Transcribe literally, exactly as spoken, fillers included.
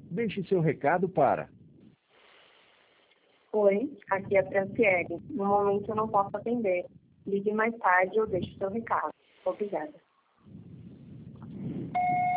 Deixe seu recado para... Oi, aqui é a Franciele. No momento eu não posso atender. Ligue mais tarde ou deixe seu recado. Obrigada.